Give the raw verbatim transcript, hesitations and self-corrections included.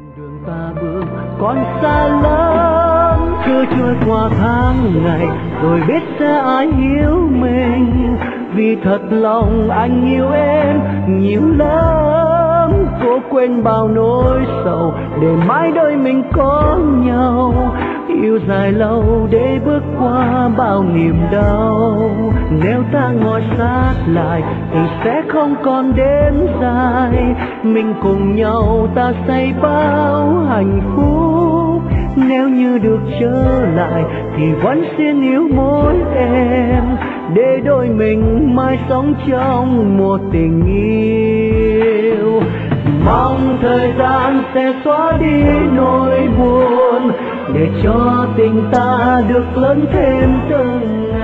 Đường ta bước còn xa lắm, cứ trôi qua tháng ngày rồi biết sẽ ai hiểu mình. Vì thật lòng anh yêu em nhiều lắm, cố quên bao nỗi sầu để mãi đôi mình có nhau. Yêu dài lâu để bước qua bao niềm đau, nếu ta ngồi sát lại thì sẽ không còn đến dài. Mình cùng nhau ta xây bao hạnh phúc, nếu như được trở lại thì vẫn xin yêu mỗi em, để đôi mình mãi sống trong một tình yêu. Mong thời gian sẽ xóa đi nỗi buồn, để cho tình ta được lớn thêm từng ngày.